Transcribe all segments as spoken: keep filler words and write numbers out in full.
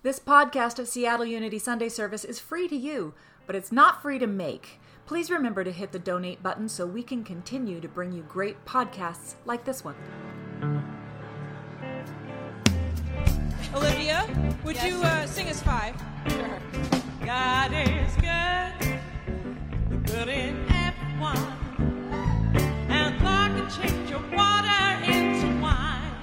This podcast of Seattle Unity Sunday Service is free to you, but it's not free to make. Please remember to hit the donate button so we can continue to bring you great podcasts like this one. Olivia, would Yes. you uh, sing us five? Sure. God is good, good in everyone, and God can change your water into wine.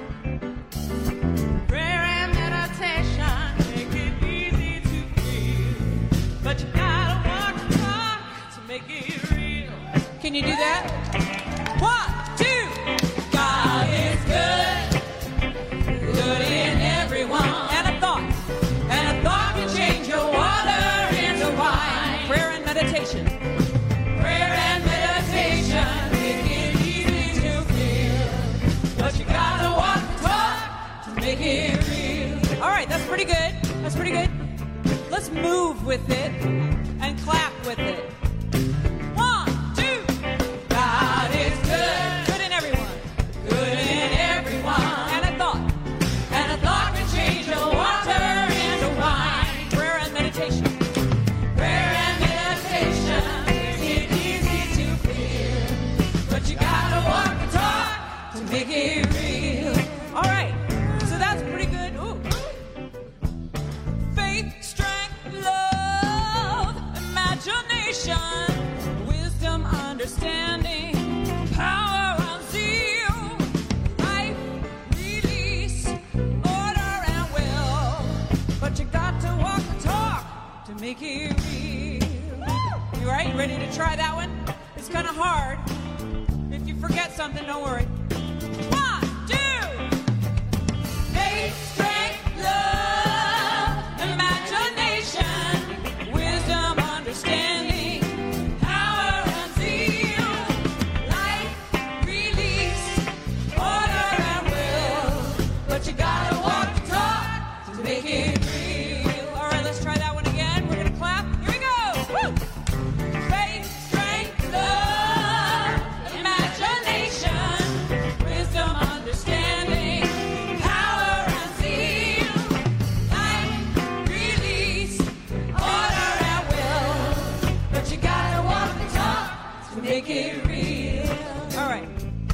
Prayer and meditation make it easy to feel, but you gotta walk the talk to make it real. Can you do that? One, two. God is good, good in everyone, and a thought, and a thought can change your water into wine. Prayer and meditation. Prayer and meditation make it easy to feel, but you gotta walk the talk to make it real. All right, that's pretty good. That's pretty good. Let's move with it and clap with it. One, two. God is good, good in everyone, good in everyone, and a thought, and a thought can change your water into wine. Prayer and meditation. Prayer and meditation makes it easy to feel, but you gotta walk the talk to make it real. All right, so that's pretty good. Ooh. Faith, strength, love, imagination, wisdom, understanding, power and zeal, life, release, order and will. But you got to walk the talk to make it real. You right? You ready to try that one? It's kind of hard. If you forget something, don't worry. One, two. Faith, strength, love, imagination, wisdom, understanding, power and zeal, life, release, order and will. But you gotta walk the talk to make it real. All right, let's try that one again. We're gonna clap. Here we go. Woo! Faith, strength, love, imagination, wisdom, understanding, power and zeal, life, release, order and will. But you gotta walk the talk to make it real. All right.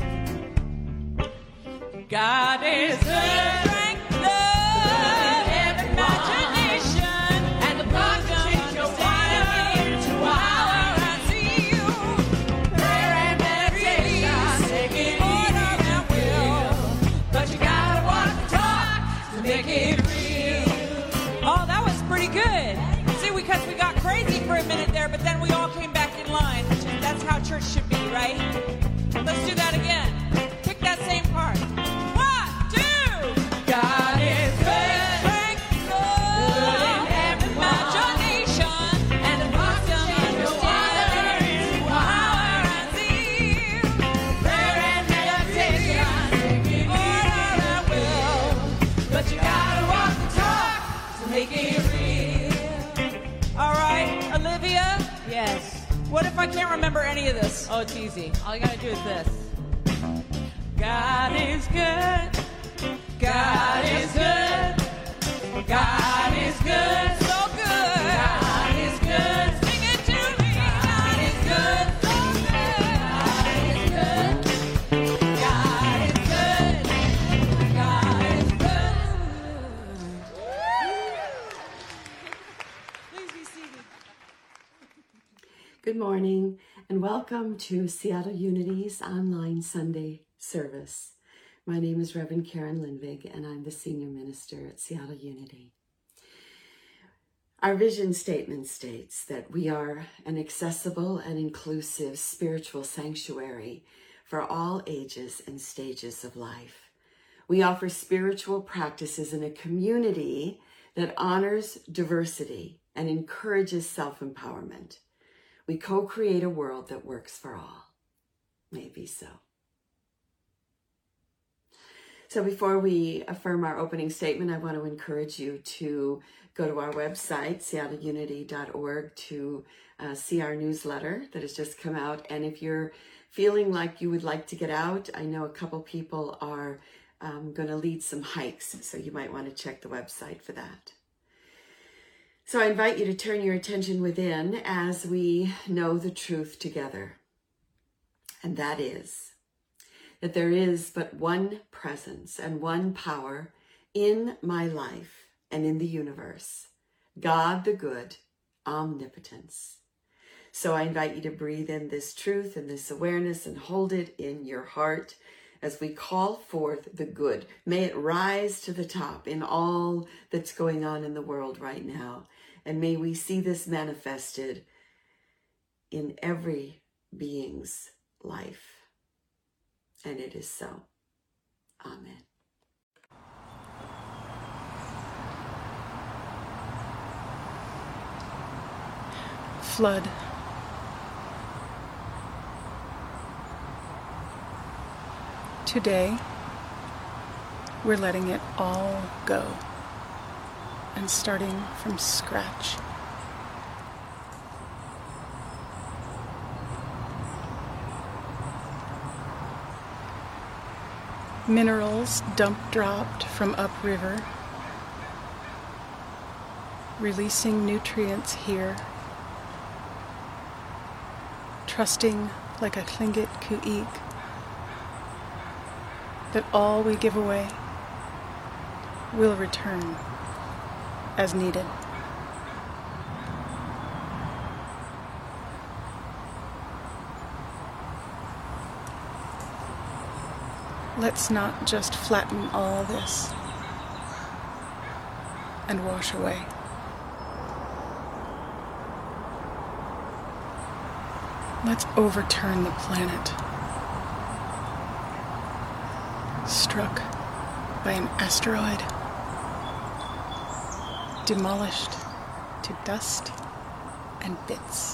God is good. Strength, love, imagination, and the God can change your water into power and zeal. Prayer and meditation, make it order and will. But you gotta walk the talk to make it real. Oh, that was pretty good. See, because we got crazy for a minute there, but then we all came back in line. Which is, that's how church should be, right? Let's do that again. Pick that same part. One, two. God is good. Strength, good in every imagination, and the wisdom, understanding, power and zeal, prayer and meditation, order and will. But you gotta walk the talk to make it real. All right, Olivia. Yes. What if I can't remember any of this? Oh, it's easy. All you gotta do is this. God is good. God is good. God is good. So good. God is good. Sing it to me. God is good. So good. God is good. God is good. Please be seated. Good morning and welcome to Seattle Unity's online Sunday service. My name is Reverend Karen Lindvig and I'm the Senior Minister at Seattle Unity. Our vision statement states that we are an accessible and inclusive spiritual sanctuary for all ages and stages of life. We offer spiritual practices in a community that honors diversity and encourages self-empowerment. We co-create a world that works for all. May it be so. So before we affirm our opening statement, I want to encourage you to go to our website, seattle unity dot org, to uh, see our newsletter that has just come out. And if you're feeling like you would like to get out, I know a couple people are um, going to lead some hikes, so you might want to check the website for that. So I invite you to turn your attention within as we know the truth together. And that is that there is but one presence and one power in my life and in the universe. God the good, omnipotence. So I invite you to breathe in this truth and this awareness and hold it in your heart as we call forth the good. May it rise to the top in all that's going on in the world right now. And may we see this manifested in every being's life. And it is so. Amen. Flood. Today, we're letting it all go and starting from scratch. Minerals dump dropped from upriver, releasing nutrients here, trusting like a Tlingit Ku'ik that all we give away will return as needed. Let's not just flatten all this and wash away. Let's overturn the planet, struck by an asteroid, demolished to dust and bits.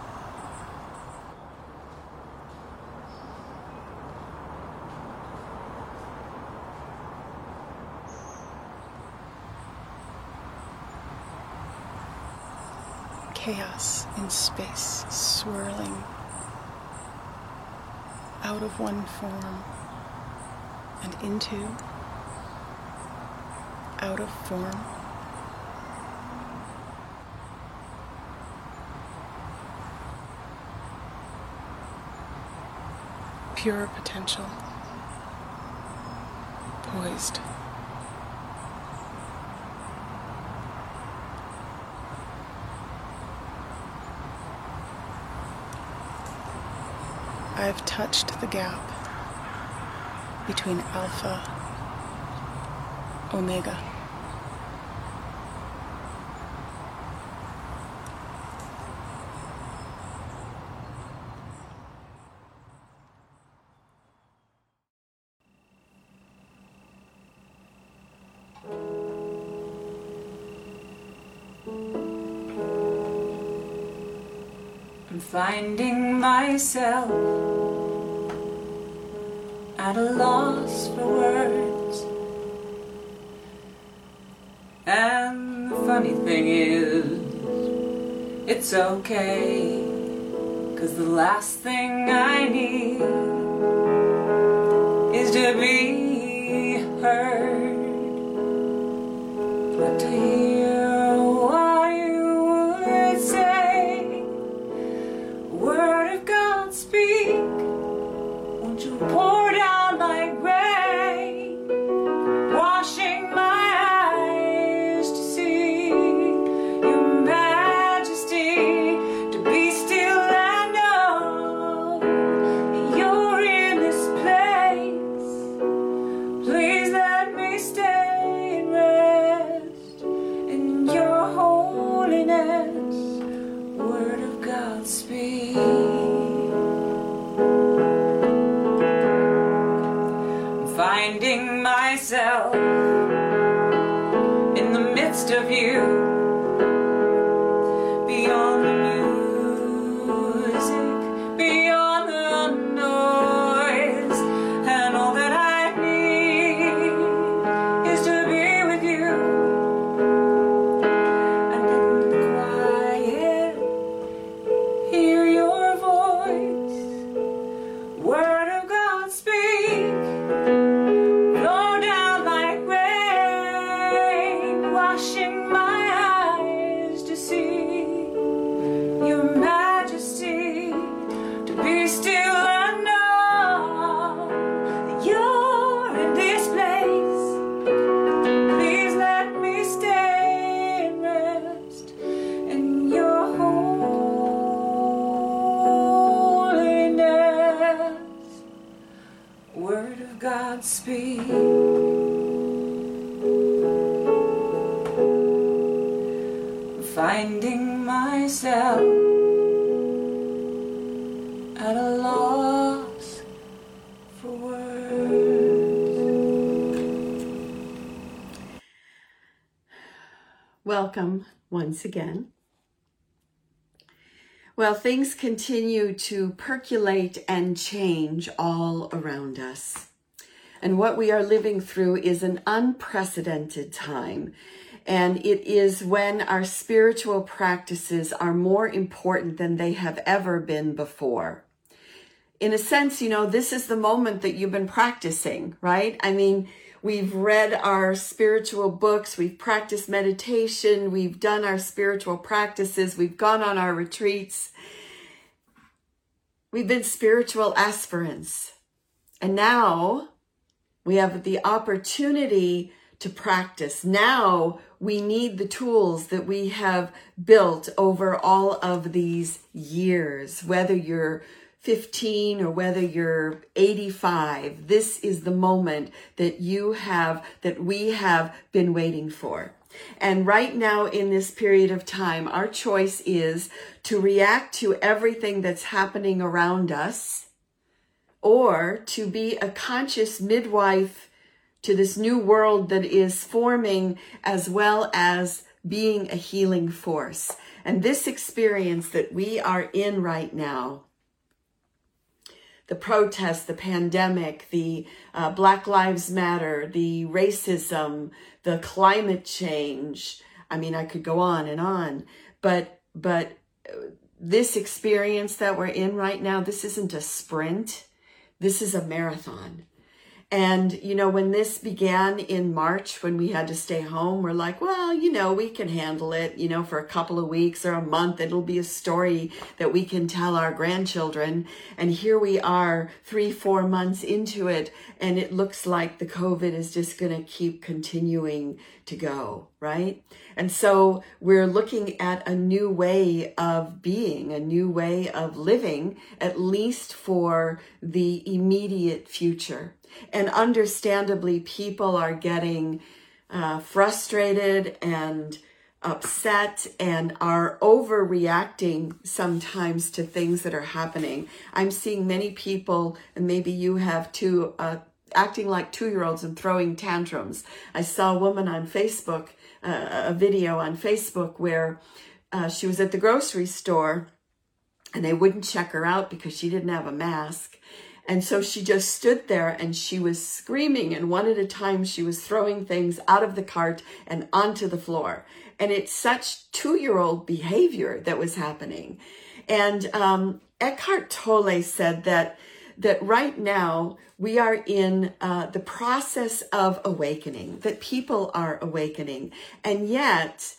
Chaos in space, swirling out of one form and into, out of form. Pure potential, poised. I've touched the gap between Alpha, Omega. I'm finding myself at a loss for words. And the funny thing is, it's okay, 'cause the last thing I need is to be heard. But to hear what you would say, word of God speak, won't you pour down like rain, washing my eyes to see your majesty, to be still and know that you're in this place. Please let me stay and rest in your holiness, word of God speak. Finding myself in the midst of you, beyond the music, beyond the noise, and all that I need is to be with you. And in the quiet, hear your voice, word of God speak. Washing my eyes to finding myself at a loss for words. Welcome once again. Well, things continue to percolate and change all around us. And what we are living through is an unprecedented time. And it is when our spiritual practices are more important than they have ever been before. In a sense, you know, this is the moment that you've been practicing, right? I mean, we've read our spiritual books, we've practiced meditation, we've done our spiritual practices, we've gone on our retreats. We've been spiritual aspirants. And now we have the opportunity to practice. Now we need the tools that we have built over all of these years, whether you're fifteen or whether you're eighty-five. This is the moment that you have, that we have been waiting for. And right now in this period of time, our choice is to react to everything that's happening around us, or to be a conscious midwife to this new world that is forming, as well as being a healing force. And this experience that we are in right now, the protests, the pandemic, the uh, Black Lives Matter, the racism, the climate change. I mean, I could go on and on, but, but this experience that we're in right now, this isn't a sprint. This is a marathon. And, you know, when this began in March, when we had to stay home, we're like, well, you know, we can handle it, you know, for a couple of weeks or a month. It'll be a story that we can tell our grandchildren. And here we are three, four months into it. And it looks like the COVID is just going to keep continuing to go, right? And so we're looking at a new way of being, a new way of living, at least for the immediate future. And understandably, people are getting uh, frustrated and upset and are overreacting sometimes to things that are happening. I'm seeing many people, and maybe you have too, uh, acting like two-year-olds and throwing tantrums. I saw a woman on Facebook, uh, a video on Facebook where uh, she was at the grocery store and they wouldn't check her out because she didn't have a mask. And so she just stood there and she was screaming, and one at a time she was throwing things out of the cart and onto the floor. And it's such two-year-old behavior that was happening. And um, Eckhart Tolle said that that right now we are in uh, the process of awakening, that people are awakening, and yet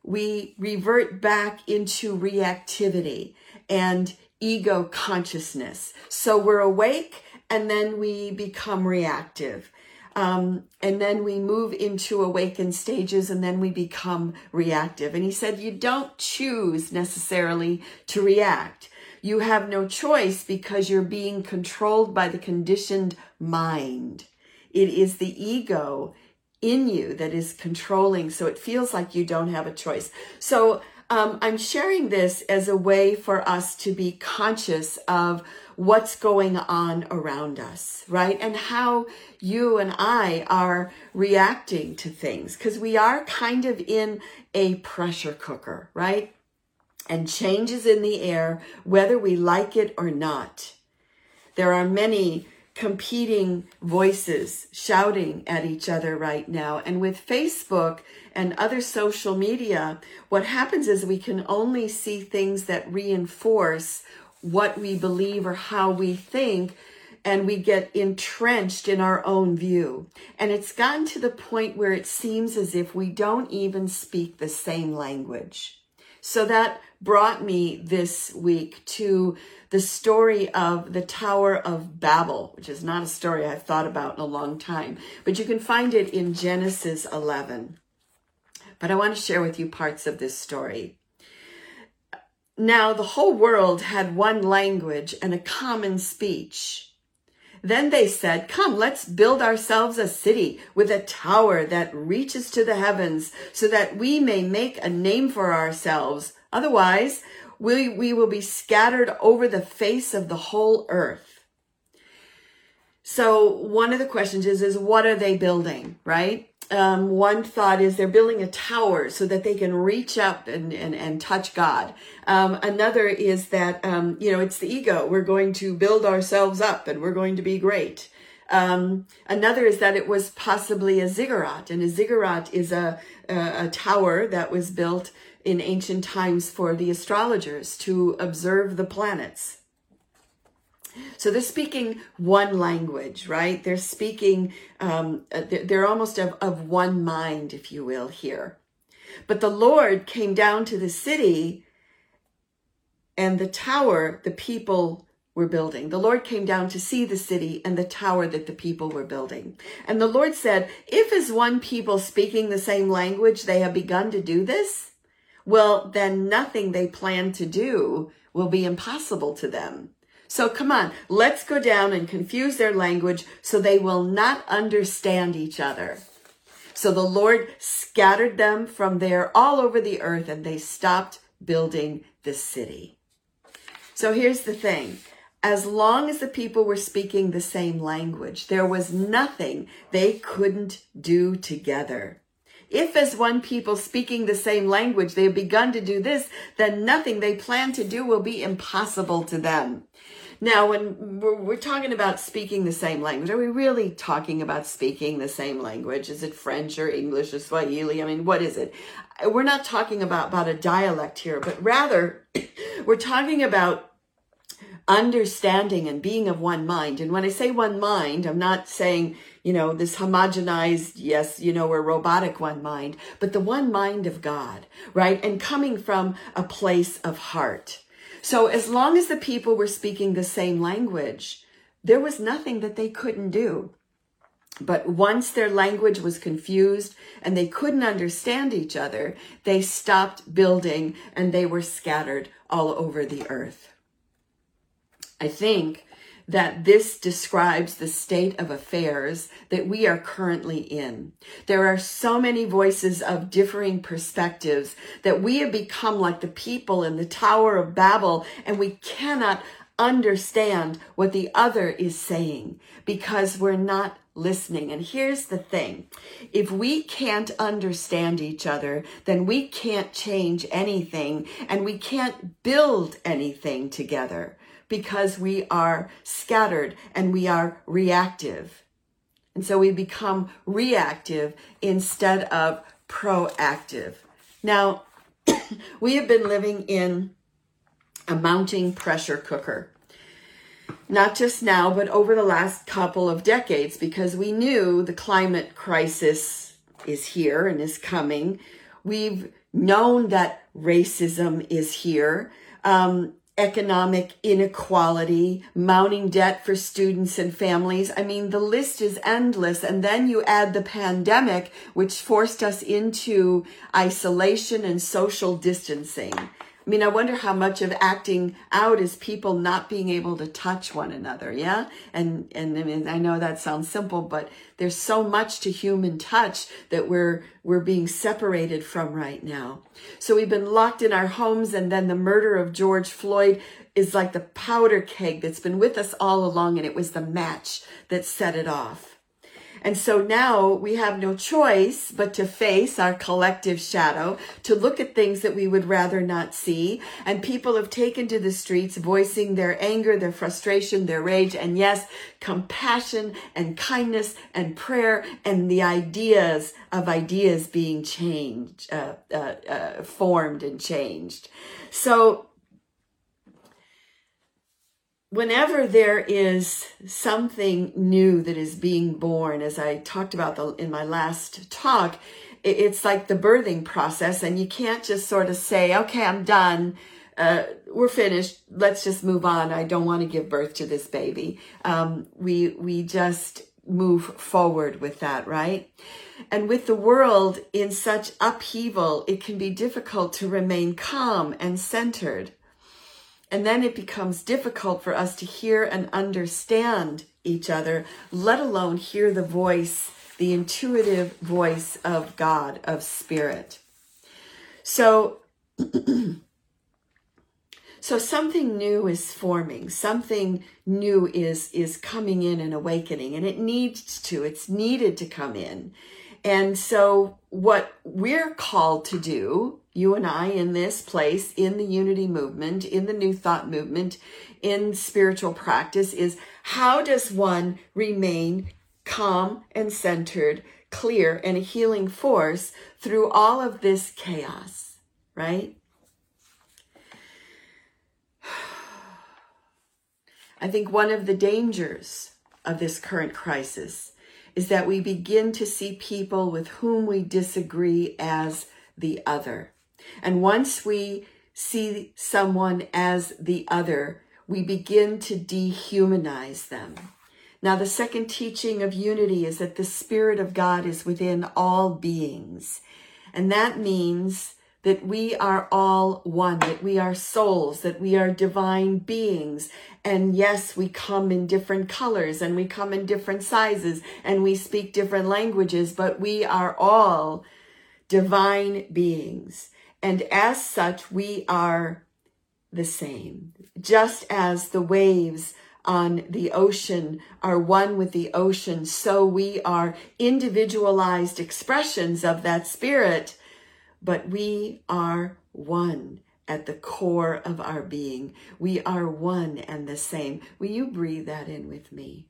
we revert back into reactivity and ego consciousness. So we're awake and then we become reactive. Um, and then we move into awakened stages and then we become reactive. And he said, you don't choose necessarily to react. You have no choice because you're being controlled by the conditioned mind. It is the ego in you that is controlling. So it feels like you don't have a choice. So Um, I'm sharing this as a way for us to be conscious of what's going on around us, right? And how you and I are reacting to things, because we are kind of in a pressure cooker, right? And change is in the air, whether we like it or not. There are many competing voices shouting at each other right now. And with Facebook and other social media, what happens is we can only see things that reinforce what we believe or how we think, and we get entrenched in our own view. And it's gotten to the point where it seems as if we don't even speak the same language. So that brought me this week to the story of the Tower of Babel, which is not a story I've thought about in a long time, but you can find it in Genesis eleven. But I want to share with you parts of this story. Now, the whole world had one language and a common speech. Then they said, come, let's build ourselves a city with a tower that reaches to the heavens so that we may make a name for ourselves. Otherwise, we, we will be scattered over the face of the whole earth. So one of the questions is, is what are they building, right? Um, one thought is they're building a tower so that they can reach up and, and, and touch God. Um, another is that, um, you know, it's the ego. We're going to build ourselves up and we're going to be great. Um, another is that it was possibly a ziggurat, and a ziggurat is a, a, a tower that was built in ancient times for the astrologers to observe the planets. So they're speaking one language, right? They're speaking, um, they're, they're almost of, of one mind, if you will, here. But the Lord came down to the city and the tower the people were building. The Lord came down to see the city and the tower that the people were building. And the Lord said, if as one people speaking the same language, they have begun to do this, well, then nothing they plan to do will be impossible to them. So come on, let's go down and confuse their language so they will not understand each other. So the Lord scattered them from there all over the earth, and they stopped building the city. So here's the thing. As long as the people were speaking the same language, there was nothing they couldn't do together. If as one people speaking the same language, they have begun to do this, then nothing they plan to do will be impossible to them. Now, when we're, we're talking about speaking the same language, are we really talking about speaking the same language? Is it French or English or Swahili? I mean, what is it? We're not talking about, about a dialect here, but rather we're talking about understanding and being of one mind. And when I say one mind, I'm not saying, you know, this homogenized, yes, you know, we're robotic one mind, but the one mind of God, right? And coming from a place of heart. So as long as the people were speaking the same language, there was nothing that they couldn't do. But once their language was confused and they couldn't understand each other, they stopped building and they were scattered all over the earth. I think that this describes the state of affairs that we are currently in. There are so many voices of differing perspectives that we have become like the people in the Tower of Babel, and we cannot understand what the other is saying because we're not listening. And here's the thing. If we can't understand each other, then we can't change anything and we can't build anything together, because we are scattered and we are reactive. And so we become reactive instead of proactive. Now, we have been living in a mounting pressure cooker. Not just now, but over the last couple of decades, because we knew the climate crisis is here and is coming. We've known that racism is here. Um, economic inequality, mounting debt for students and families. I mean, the list is endless. And then you add the pandemic, which forced us into isolation and social distancing. I mean, I wonder how much of acting out is people not being able to touch one another, yeah? And and I mean, I know that sounds simple, but there's so much to human touch that we're we're being separated from right now. So we've been locked in our homes, and then the murder of George Floyd is like the powder keg that's been with us all along, and it was the match that set it off. And so now we have no choice but to face our collective shadow, to look at things that we would rather not see. And people have taken to the streets, voicing their anger, their frustration, their rage, and yes, compassion and kindness and prayer and the ideas of ideas being changed, uh, uh, uh, formed and changed. So whenever there is something new that is being born, as I talked about the, in my last talk, it's like the birthing process, and you can't just sort of say, okay, I'm done. Uh, we're finished. Let's just move on. I don't want to give birth to this baby. Um, we, we just move forward with that, right? And with the world in such upheaval, it can be difficult to remain calm and centered. And then it becomes difficult for us to hear and understand each other, let alone hear the voice, the intuitive voice of God, of Spirit. So, so something new is forming, something new is, is coming in and awakening, and it needs to, it's needed to come in. And so what we're called to do, you and I in this place, in the Unity movement, in the New Thought movement, in spiritual practice, is how does one remain calm and centered, clear, and a healing force through all of this chaos, right? I think one of the dangers of this current crisis is that we begin to see people with whom we disagree as the other. And once we see someone as the other, we begin to dehumanize them. Now, the second teaching of unity is that the Spirit of God is within all beings. And that means that we are all one, that we are souls, that we are divine beings. And yes, we come in different colors and we come in different sizes and we speak different languages, but we are all divine beings. And as such, we are the same. Just as the waves on the ocean are one with the ocean, so we are individualized expressions of that Spirit, but we are one at the core of our being. We are one and the same. Will you breathe that in with me?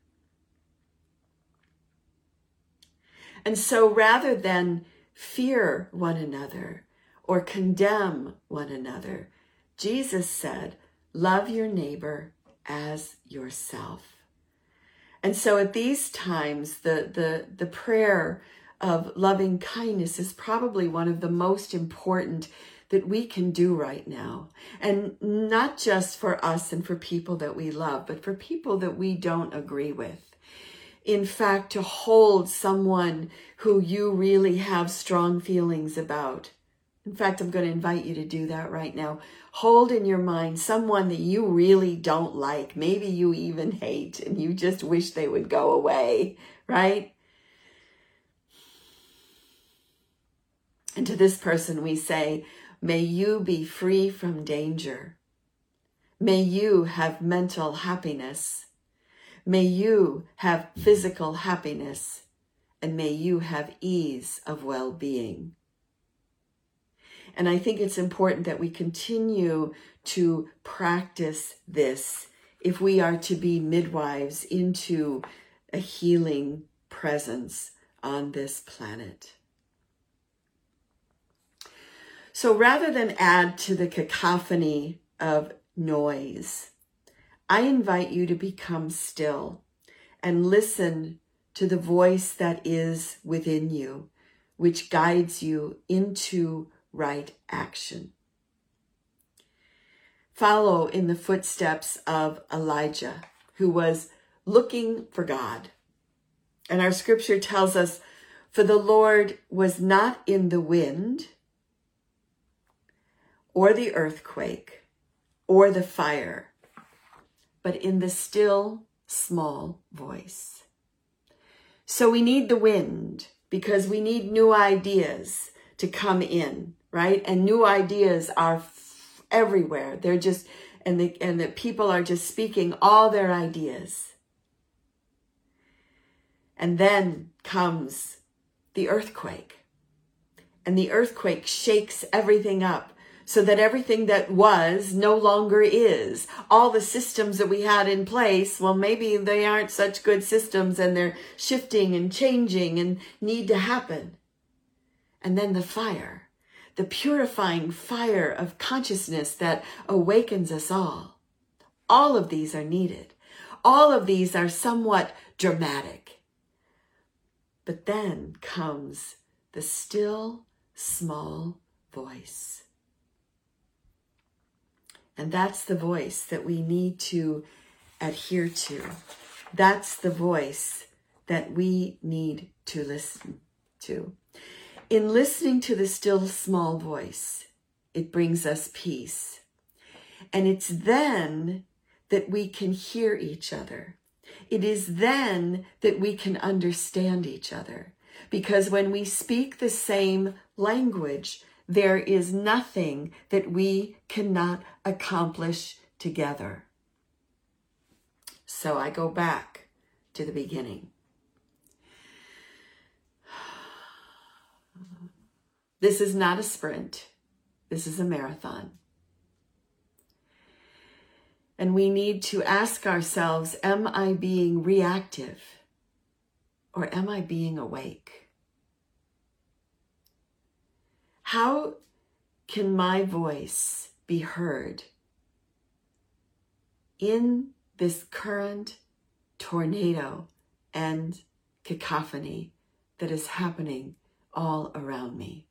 And so rather than fear one another or condemn one another, Jesus said, love your neighbor as yourself. And so at these times, the, the, the prayer of loving kindness is probably one of the most important that we can do right now. And not just for us and for people that we love, but for people that we don't agree with. In fact, to hold someone who you really have strong feelings about. In fact, I'm going to invite you to do that right now. Hold in your mind someone that you really don't like. Maybe you even hate and you just wish they would go away, right? And to this person we say, may you be free from danger. May you have mental happiness. May you have physical happiness. And may you have ease of well-being. And I think it's important that we continue to practice this if we are to be midwives into a healing presence on this planet. So rather than add to the cacophony of noise, I invite you to become still and listen to the voice that is within you, which guides you into right action. Follow in the footsteps of Elijah, who was looking for God. And our scripture tells us, for the Lord was not in the wind, or the earthquake, or the fire, but in the still, small voice. So we need the wind because we need new ideas to come in, right? And new ideas are f- everywhere. They're just, and the, and the people are just speaking all their ideas. And then comes the earthquake. And the earthquake shakes everything up, so that everything that was no longer is. All the systems that we had in place, well, maybe they aren't such good systems and they're shifting and changing and need to happen. And then the fire, the purifying fire of consciousness that awakens us all. All of these are needed. All of these are somewhat dramatic. But then comes the still, small voice. And that's the voice that we need to adhere to. That's the voice that we need to listen to. In listening to the still small voice, it brings us peace. And it's then that we can hear each other. It is then that we can understand each other. Because when we speak the same language, there is nothing that we cannot accomplish together. So I go back to the beginning. This is not a sprint. This is a marathon. And we need to ask ourselves, am I being reactive or am I being awake? How can my voice be heard in this current tornado and cacophony that is happening all around me?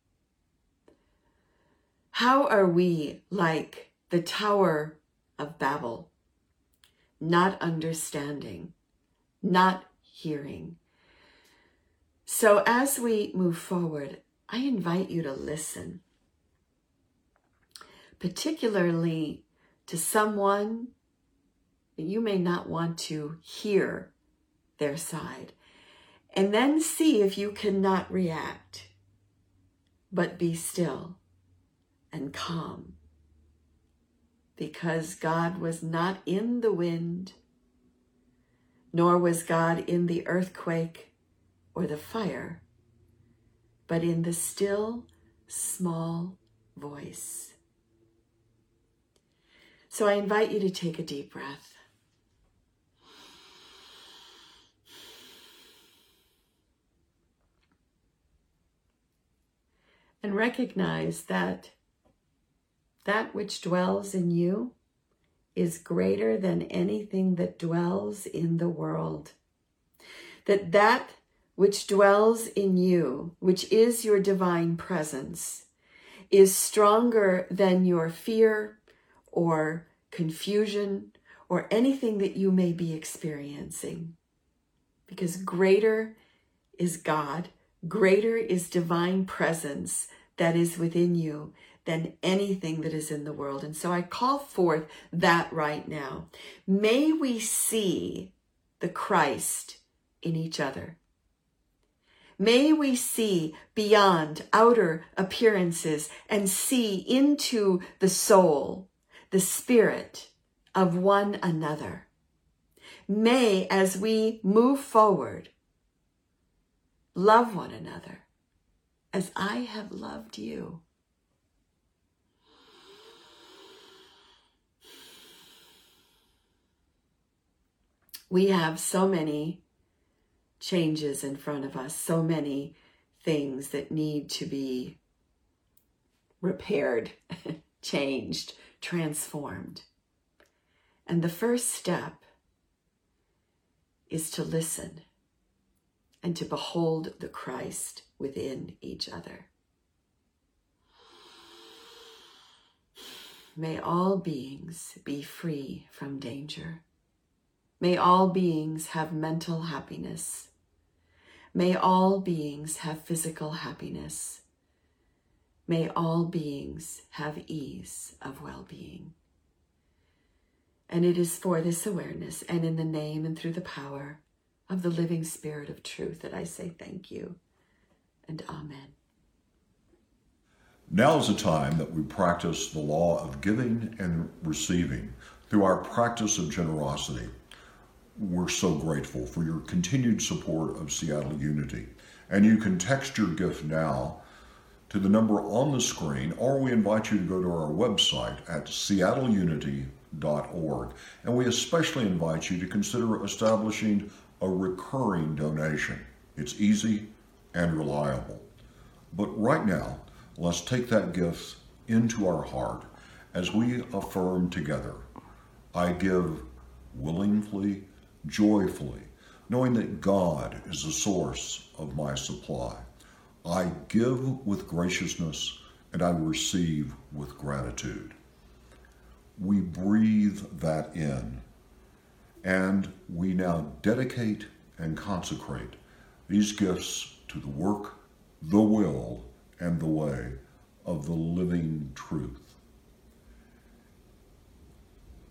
How are we like the Tower of Babel, not understanding, not hearing? So as we move forward, I invite you to listen, particularly to someone that you may not want to hear their side, and then see if you cannot react, but be still and calm, because God was not in the wind, nor was God in the earthquake or the fire, but in the still, small voice. So I invite you to take a deep breath. And recognize that that which dwells in you is greater than anything that dwells in the world. That that which dwells in you, which is your divine presence, is stronger than your fear or confusion or anything that you may be experiencing. Because greater is God, greater is divine presence that is within you than anything that is in the world. And so I call forth that right now. May we see the Christ in each other. May we see beyond outer appearances and see into the soul, the spirit of one another. May, as we move forward, love one another as I have loved you. We have so many changes in front of us, so many things that need to be repaired, changed, transformed. And the first step is to listen and to behold the Christ within each other. May all beings be free from danger. May all beings have mental happiness. May all beings have physical happiness. May all beings have ease of well-being. And it is for this awareness and in the name and through the power of the living Spirit of truth that I say thank you and amen. Now is the time that we practice the law of giving and receiving through our practice of generosity. We're so grateful for your continued support of Seattle Unity. And you can text your gift now to the number on the screen, or we invite you to go to our website at seattle unity dot org. And we especially invite you to consider establishing a recurring donation. It's easy and reliable. But right now, let's take that gift into our heart as we affirm together, I give willingly, joyfully, knowing that God is the source of my supply. I give with graciousness and I receive with gratitude. We breathe that in, and we now dedicate and consecrate these gifts to the work, the will, and the way of the living truth.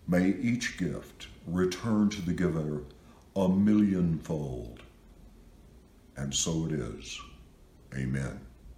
May each gift return to the giver a millionfold. And so it is. Amen.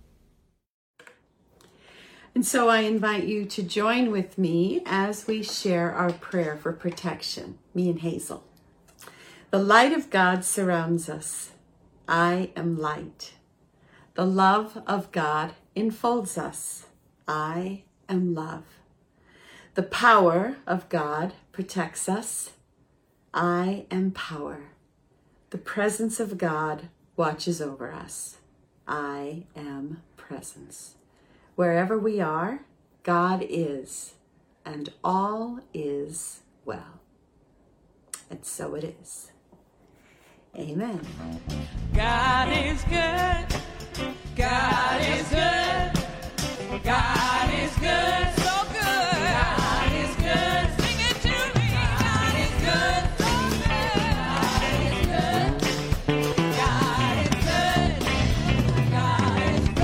And so I invite you to join with me as we share our prayer for protection, me and Hazel. The light of God surrounds us. I am light. The love of God enfolds us. I am love. The power of God protects us. I am power. The presence of God watches over us. I am presence. Wherever we are, God is, and all is well. And so it is. Amen. God is good. God is good. God is good. So good. God is good. Sing it to me. God is good. So good. God is good. God is good. God is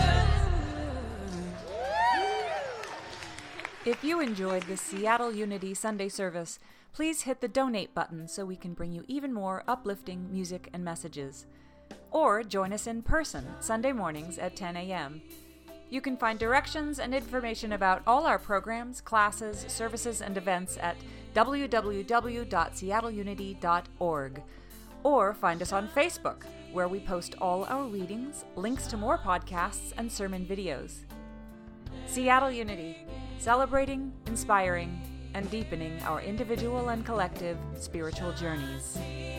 good. If you enjoyed the Seattle Unity Sunday service, please hit the donate button so we can bring you even more uplifting music and messages. Or join us in person Sunday mornings at ten a.m. You can find directions and information about all our programs, classes, services, and events at w w w dot seattle unity dot org. Or find us on Facebook, where we post all our readings, links to more podcasts, and sermon videos. Seattle Unity, celebrating, inspiring, and deepening our individual and collective spiritual journeys.